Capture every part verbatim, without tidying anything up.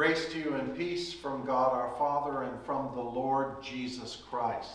Grace to you and peace from God our Father and from the Lord Jesus Christ.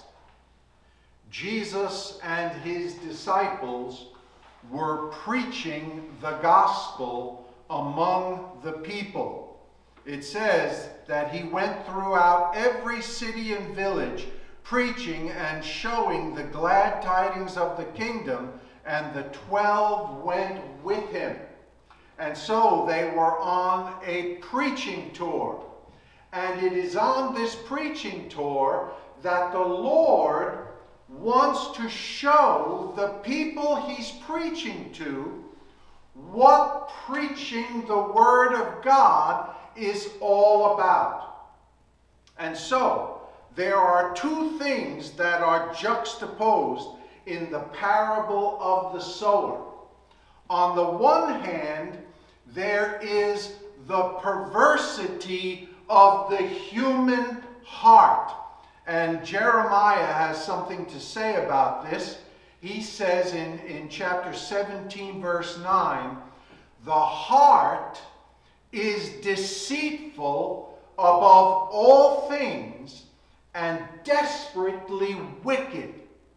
Jesus and his disciples were preaching the gospel among the people. It says that he went throughout every city and village, preaching and showing the glad tidings of the kingdom, and the twelve went with him. And so they were on a preaching tour. And it is on this preaching tour that the Lord wants to show the people he's preaching to what preaching the Word of God is all about. And so there are two things that are juxtaposed in the parable of the sower. On the one hand, there is the perversity of the human heart. And Jeremiah has something to say about this. He says in, in chapter seventeen, verse nine, the heart is deceitful above all things and desperately wicked.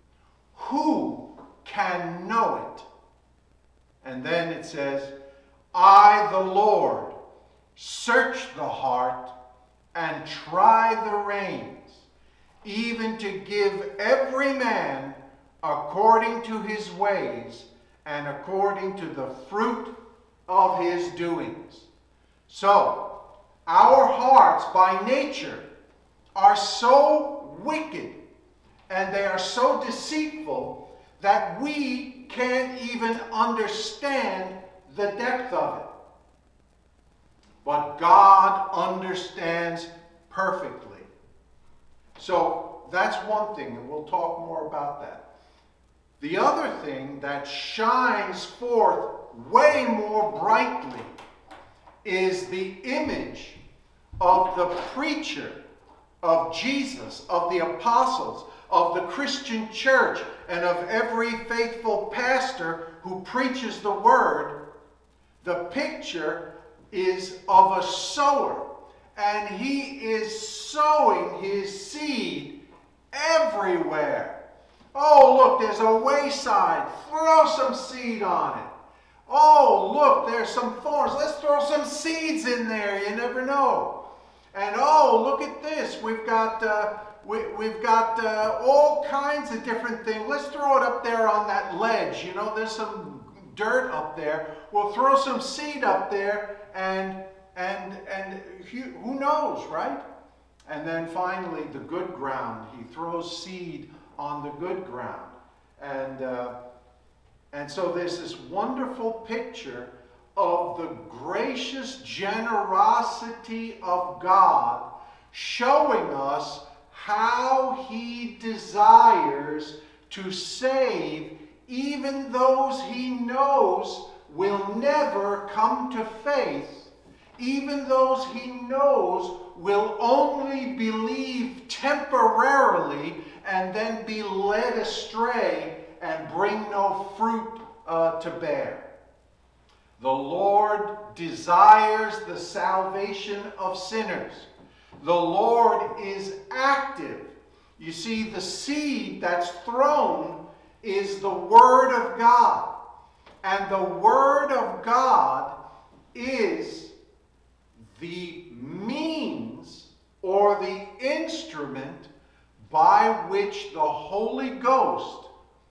Who can know it? And then it says, I, the Lord, search the heart and try the reins, even to give every man according to his ways and according to the fruit of his doings. So, our hearts by nature are so wicked and they are so deceitful that we can't even understand the depth of it. But God understands perfectly. So that's one thing, and we'll talk more about that. The other thing that shines forth way more brightly is the image of the preacher, of Jesus, of the apostles, of the Christian church, and of every faithful pastor who preaches the word. The picture is of a sower, and he is sowing his seed everywhere. Oh, look, there's a wayside. Throw some seed on it. Oh, look, there's some thorns. Let's throw some seeds in there. You never know. And oh, look at this. We've got uh, we, we've got uh, all kinds of different things. Let's throw it up there on that ledge. You know, there's some dirt up there. We'll throw some seed up there, and and and who knows, right? And then finally, the good ground. He throws seed on the good ground, and uh, and so there's this wonderful picture of the gracious generosity of God, showing us how He desires to save even those He knows will never come to faith, even those He knows will only believe temporarily and then be led astray and bring no fruit uh, to bear. The Lord desires the salvation of sinners. The Lord is active. You see, the seed that's thrown is the Word of God. And the Word of God is the means or the instrument by which the Holy Ghost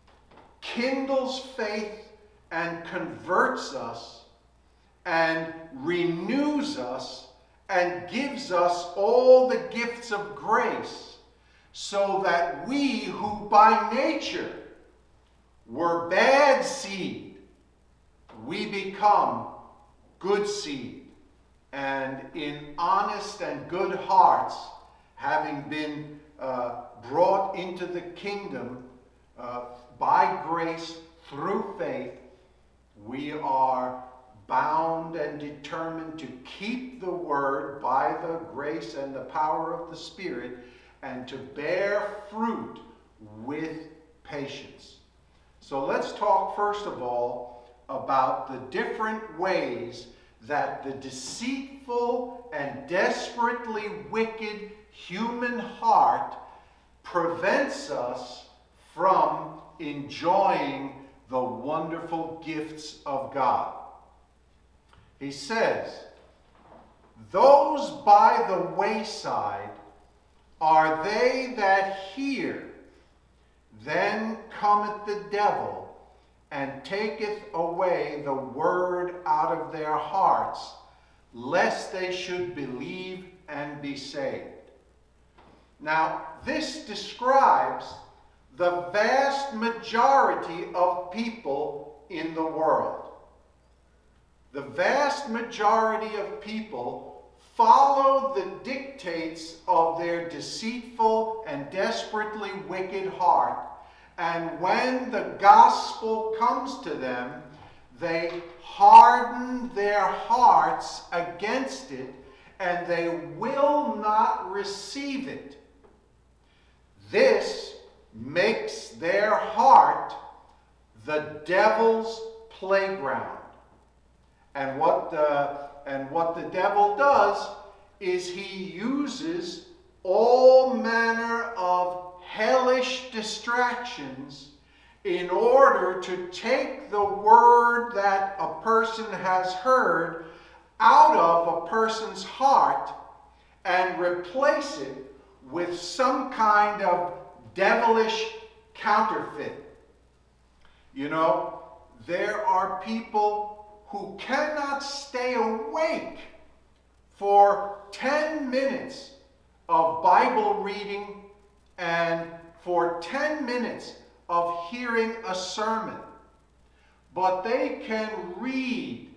kindles faith and converts us and renews us and gives us all the gifts of grace, so that we who by nature were bad seed, we become good seed. And in honest and good hearts, having been uh, brought into the kingdom uh, by grace through faith, we are bound and determined to keep the word by the grace and the power of the Spirit, and to bear fruit with patience. So let's talk first of all about the different ways that the deceitful and desperately wicked human heart prevents us from enjoying the wonderful gifts of God. He says, "Those by the wayside are they that hear, then cometh the devil, and taketh away the word out of their hearts, lest they should believe and be saved." Now, this describes the vast majority of people in the world. The vast majority of people follow the dictates of their deceitful and desperately wicked heart, and when the gospel comes to them, they harden their hearts against it, and they will not receive it. This makes their heart the devil's playground. And what the, and what the devil does is he uses all manner of hellish distractions in order to take the word that a person has heard out of a person's heart and replace it with some kind of devilish counterfeit. You know, there are people who cannot stay awake for ten minutes of Bible reading and for ten minutes of hearing a sermon. But they can read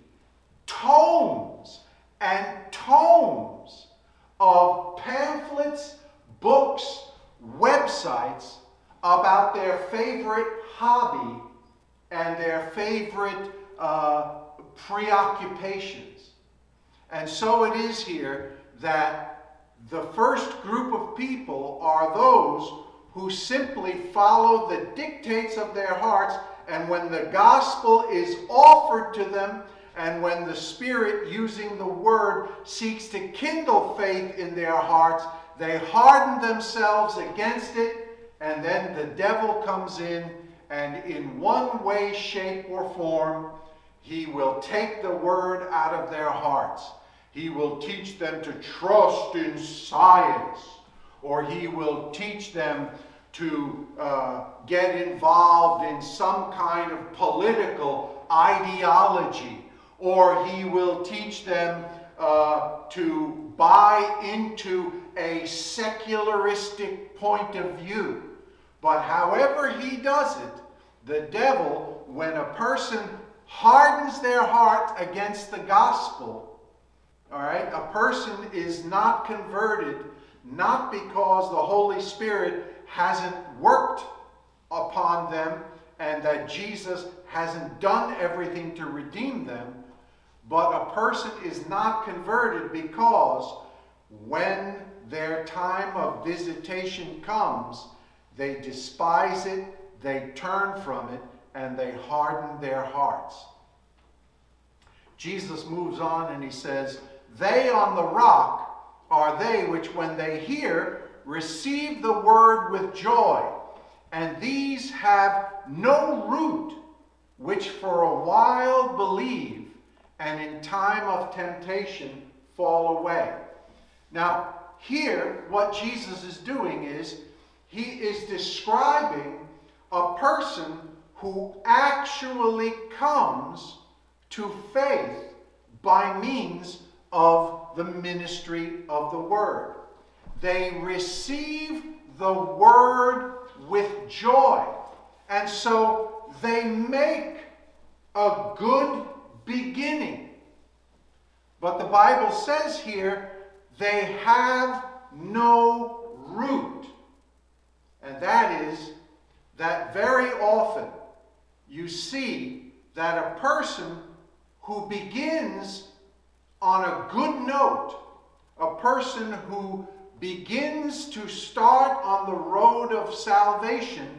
tomes and tomes of pamphlets, books, websites about their favorite hobby and their favorite uh, preoccupations. And so it is here that the first group of people are those who simply follow the dictates of their hearts, and when the gospel is offered to them, and when the Spirit, using the word, seeks to kindle faith in their hearts, they harden themselves against it, and then the devil comes in, and in one way, shape, or form, he will take the word out of their hearts. He will teach them to trust in science, or he will teach them to uh, get involved in some kind of political ideology, or he will teach them uh, to buy into a secularistic point of view. But however he does it, the devil, when a person hardens their heart against the gospel, all right, a person is not converted, not because the Holy Spirit hasn't worked upon them and that Jesus hasn't done everything to redeem them, but a person is not converted because when their time of visitation comes, they despise it, they turn from it, and they harden their hearts. Jesus moves on and he says, "They on the rock are they which when they hear receive the word with joy, and these have no root, which for a while believe, and in time of temptation fall away." Now, here what Jesus is doing is he is describing a person who actually comes to faith by means of the ministry of the word. They receive the word with joy, and so they make a good beginning. But the Bible says here, they have no root. And that is that very often you see that a person who begins on a good note, a person who begins to start on the road of salvation,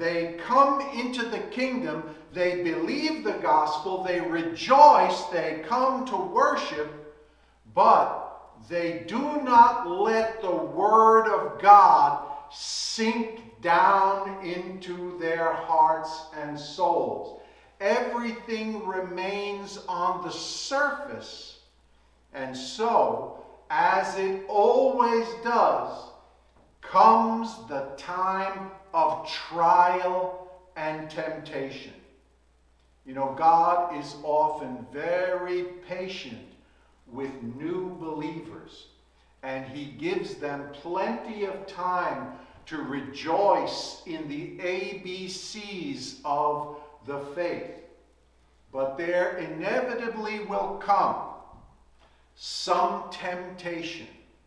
They come into the kingdom, they believe the gospel, they rejoice, they come to worship, but they do not let the word of God sink down into their hearts and souls. Everything remains on the surface. And so, as it always does, comes the time of trial and temptation. You know, God is often very patient with new believers, and he gives them plenty of time to rejoice in the A B Cs of the faith. But there inevitably will come some temptation,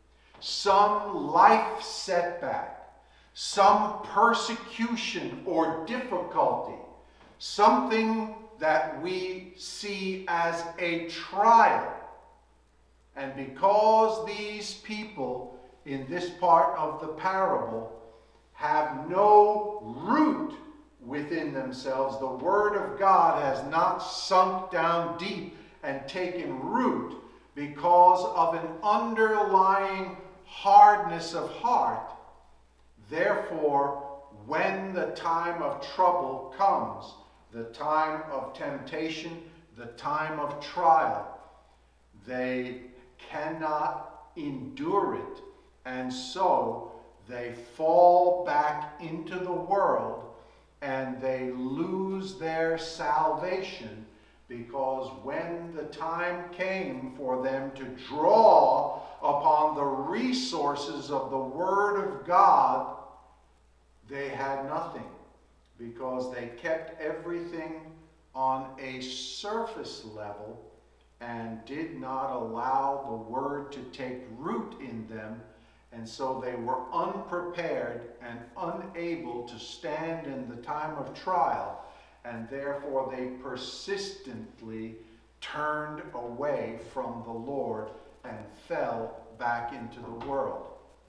some life setback, some persecution or difficulty, something that we see as a trial. And because these people in this part of the parable have no root within themselves, the Word of God has not sunk down deep and taken root because of an underlying hardness of heart. Therefore, when the time of trouble comes, the time of temptation, the time of trial, they cannot endure it, and so they fall back into the world and they lose their salvation, because when the time came for them to draw upon the resources of the Word of God, they had nothing, because they kept everything on a surface level and did not allow the Word to take root in them, and so they were unprepared and unable to stand in the time of trial, and therefore they persistently turned away from the Lord and fell back into the world.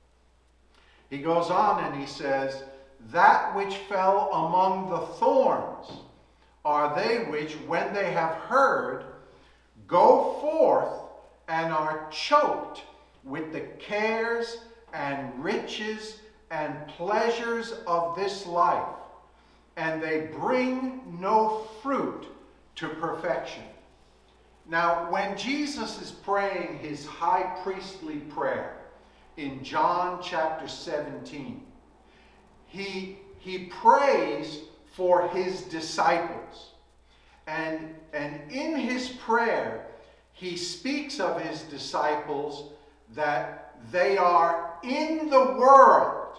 He goes on and he says, that which fell among the thorns are they which, when they have heard, go forth and are choked with the cares and riches and pleasures of this life, and they bring no fruit to perfection. Now, when Jesus is praying his high priestly prayer in John chapter seventeen, he, he prays for his disciples. And, and in his prayer, he speaks of his disciples that they are in the world,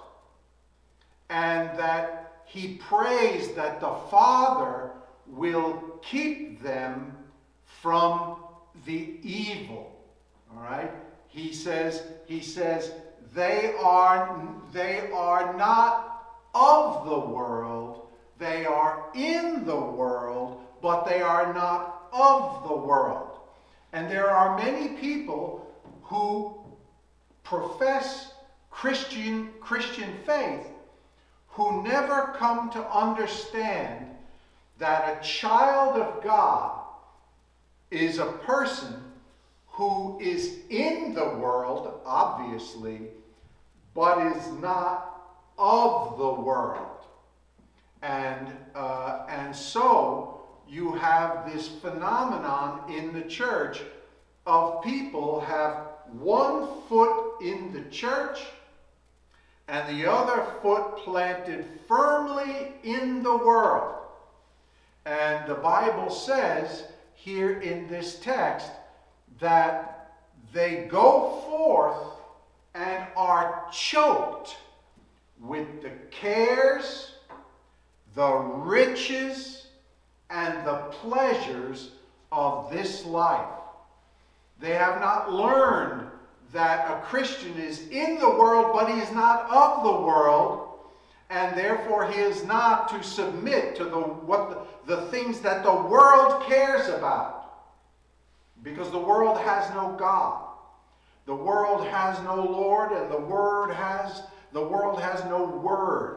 and that he prays that the Father will keep them from the evil. All right? He says, he says, they are, they are not of the world, they are in the world, but they are not of the world. And there are many people who profess Christian, Christian faith who never come to understand that a child of God is a person who is in the world, obviously, but is not of the world. And, uh, and so you have this phenomenon in the church of people have one foot in the church and the other foot planted firmly in the world. And the Bible says here in this text that they go forth and are choked with the cares, the riches, and the pleasures of this life. They have not learned that a Christian is in the world, but he is not of the world, and therefore he is not to submit to the what the, the things that the world cares about, because the world has no God. The world has no Lord, and the word has the world has no word,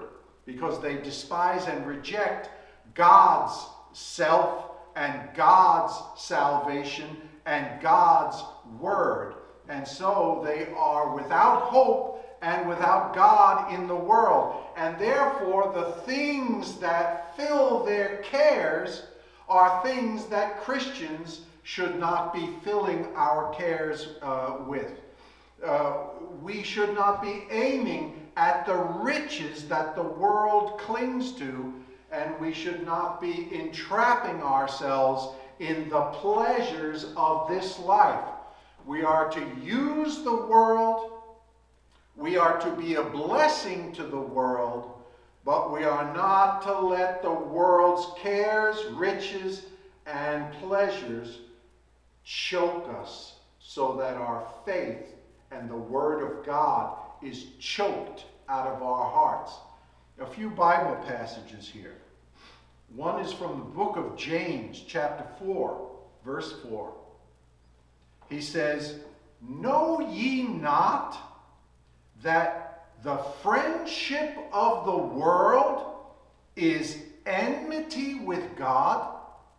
because they despise and reject God's self and God's salvation and God's word. And so they are without hope and without God in the world. And therefore, the things that fill their cares are things that Christians should not be filling our cares uh, with. Uh, we should not be aiming at the riches that the world clings to, and we should not be entrapping ourselves in the pleasures of this life. We are to use the world, we are to be a blessing to the world, but we are not to let the world's cares, riches, and pleasures choke us so that our faith and the Word of God is choked out of our hearts. A few Bible passages here. One is from the book of James, chapter four, verse four. He says, "Know ye not that the friendship of the world is enmity with God?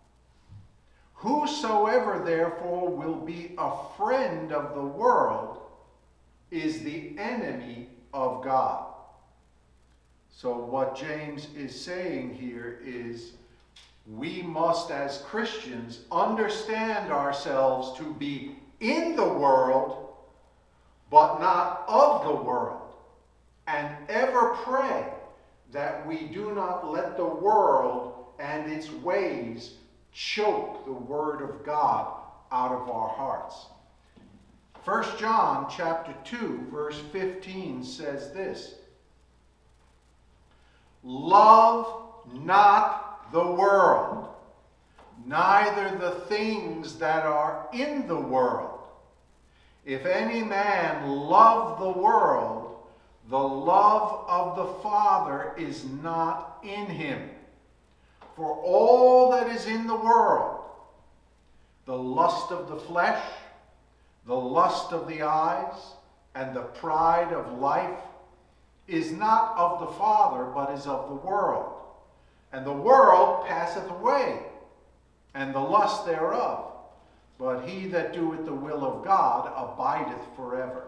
Whosoever therefore will be a friend of the world is the enemy of God." So what James is saying here is we must, as Christians, understand ourselves to be in the world, but not of the world, and ever pray that we do not let the world and its ways choke the Word of God out of our hearts. First John chapter two, verse fifteen says this, "Love not the world, neither the things that are in the world. If any man love the world, the love of the Father is not in him. For all that is in the world, the lust of the flesh, the lust of the eyes, and the pride of life, is not of the Father, but is of the world. And the world passeth away, and the lust thereof. But he that doeth the will of God abideth forever."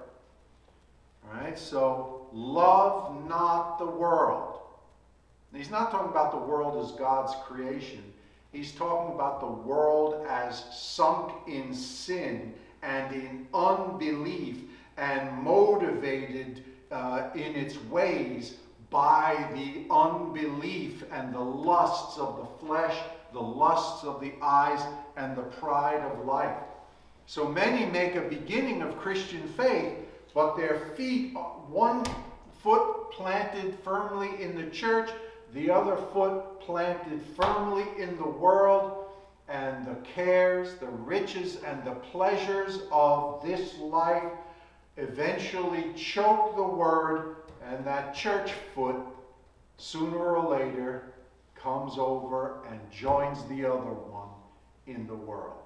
All right, so love not the world. And he's not talking about the world as God's creation. He's talking about the world as sunk in sin and in unbelief and motivated uh, in its ways by the unbelief and the lusts of the flesh, the lusts of the eyes, and the pride of life. So many make a beginning of Christian faith, but their feet, one foot planted firmly in the church, the other foot planted firmly in the world, and the cares, the riches, and the pleasures of this life eventually choke the word, and that church foot, sooner or later, comes over and joins the other one in the world.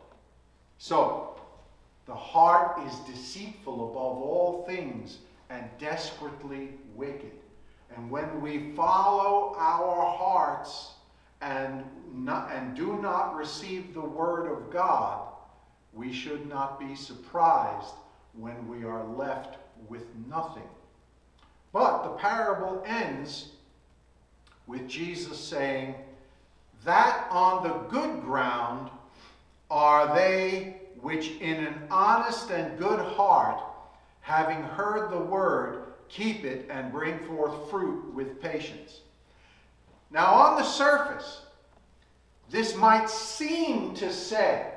So, the heart is deceitful above all things and desperately wicked. And when we follow our hearts and, not, and do not receive the word of God, we should not be surprised when we are left with nothing. But the parable ends with Jesus saying, "That on the good ground are they which in an honest and good heart, having heard the word, keep it and bring forth fruit with patience." Now on the surface, this might seem to say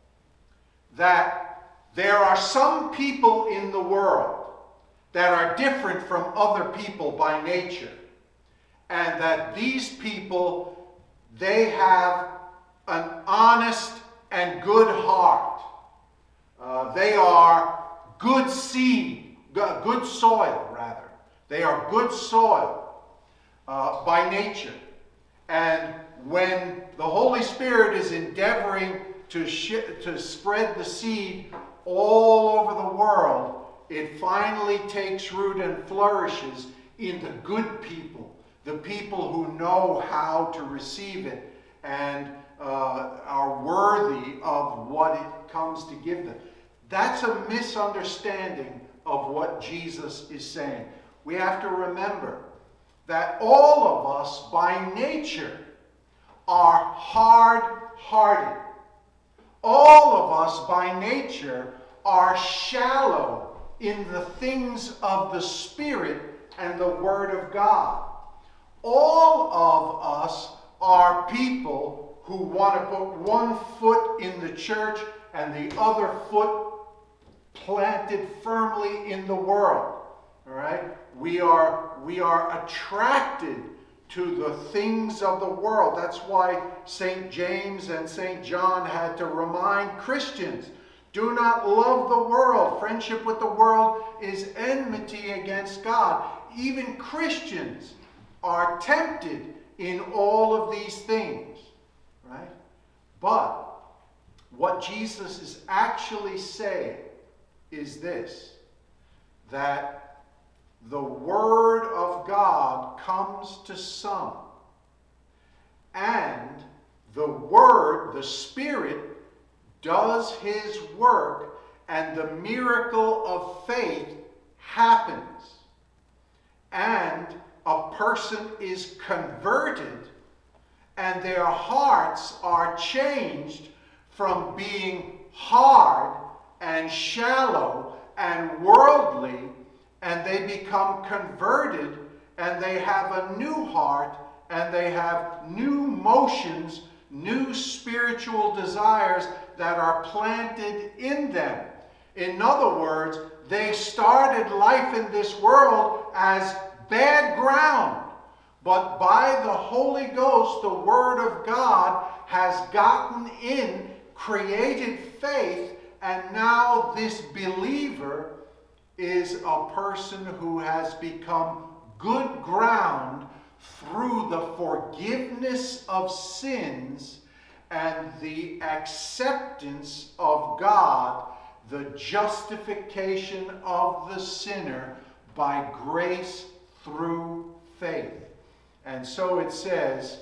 that there are some people in the world that are different from other people by nature, and that these people, they have an honest and good heart. Uh, they are good seed, good soil, rather. They are good soil uh, by nature. And when the Holy Spirit is endeavoring to, sh- to spread the seed all over the world, it finally takes root and flourishes in the good people, the people who know how to receive it and uh, are worthy of what it comes to give them. That's a misunderstanding of what Jesus is saying. We have to remember that all of us by nature are hard-hearted. All of us by nature are shallow in the things of the Spirit and the Word of God. All of us are people who want to put one foot in the church and the other foot planted firmly in the world. All right? We are, we are attracted to the things of the world. That's why Saint James and Saint John had to remind Christians, do not love the world. Friendship with the world is enmity against God. Even Christians are tempted in all of these things, right? But what Jesus is actually saying is this, that the Word of God comes to some, and the Word, the Spirit, does His work, and the miracle of faith happens. And a person is converted, and their hearts are changed from being hard and shallow and worldly, and they become converted, and they have a new heart, and they have new motions, new spiritual desires that are planted in them. In other words, they started life in this world as bad ground, but by the Holy Ghost, the Word of God has gotten in, created faith, and now this believer is a person who has become good ground through the forgiveness of sins and the acceptance of God, the justification of the sinner by grace through faith. And so it says,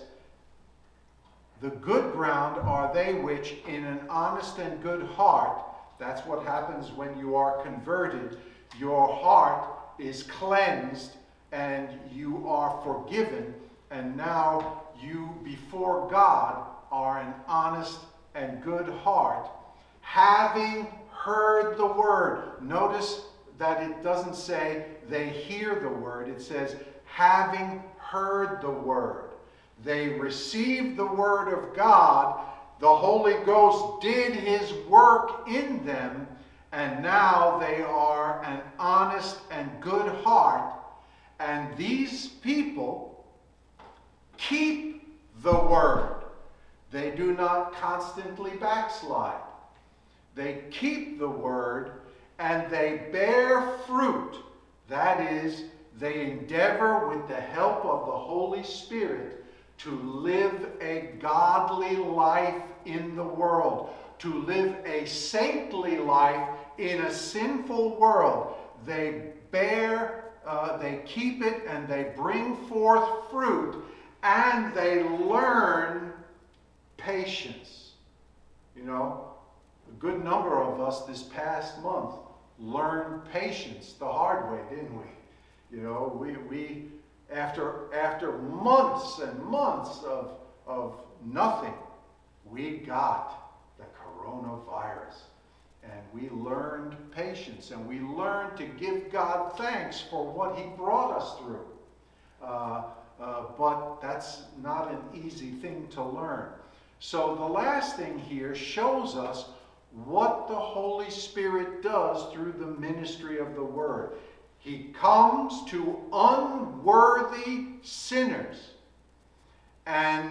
the good ground are they which in an honest and good heart, that's what happens when you are converted, your heart is cleansed and you are forgiven, and now you before God are an honest and good heart, having heard the word. Notice that it doesn't say they hear the word. It says having heard the word. They received the word of God. The Holy Ghost did His work in them, and now they are an honest and good heart. And these people keep the word. They do not constantly backslide. They keep the word, and they bear fruit. That is, they endeavor with the help of the Holy Spirit to live a godly life in the world, to live a saintly life in a sinful world. They bear, uh, they keep it, and they bring forth fruit, and they learn patience. You know, a good number of us this past month learned patience the hard way, didn't we? You know, we we after after months and months of of nothing, we got the coronavirus, and we learned patience, and we learned to give God thanks for what He brought us through. Uh, uh, but that's not an easy thing to learn. So the last thing here shows us what the Holy Spirit does through the ministry of the Word. He comes to unworthy sinners, and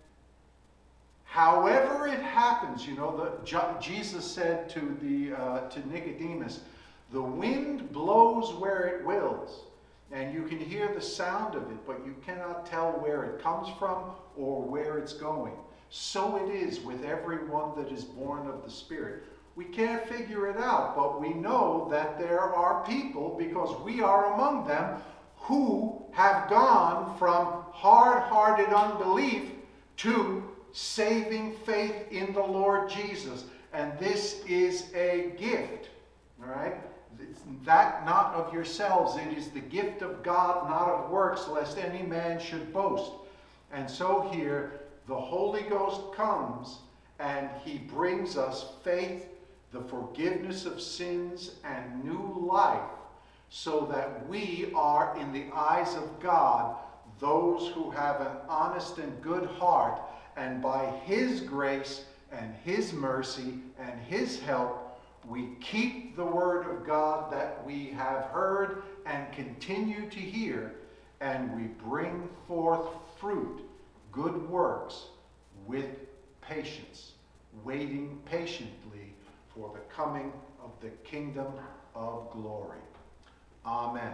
however it happens, you know, the, Jesus said to the uh, to Nicodemus, the wind blows where it wills, and you can hear the sound of it, but you cannot tell where it comes from or where it's going. So it is with everyone that is born of the Spirit. We can't figure it out, but we know that there are people, because we are among them, who have gone from hard-hearted unbelief to saving faith in the Lord Jesus. And this is a gift, all right? It's that not of yourselves. It is the gift of God, not of works, lest any man should boast. And so here, the Holy Ghost comes and he brings us faith, the forgiveness of sins, and new life, so that we are, in the eyes of God, those who have an honest and good heart, and by his grace and his mercy and his help, we keep the word of God that we have heard and continue to hear, and we bring forth fruit, good works, with patience, waiting patiently for the coming of the kingdom of glory. Amen.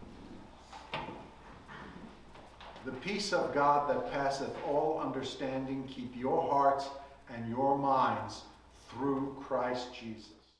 The peace of God that passeth all understanding keep your hearts and your minds through Christ Jesus.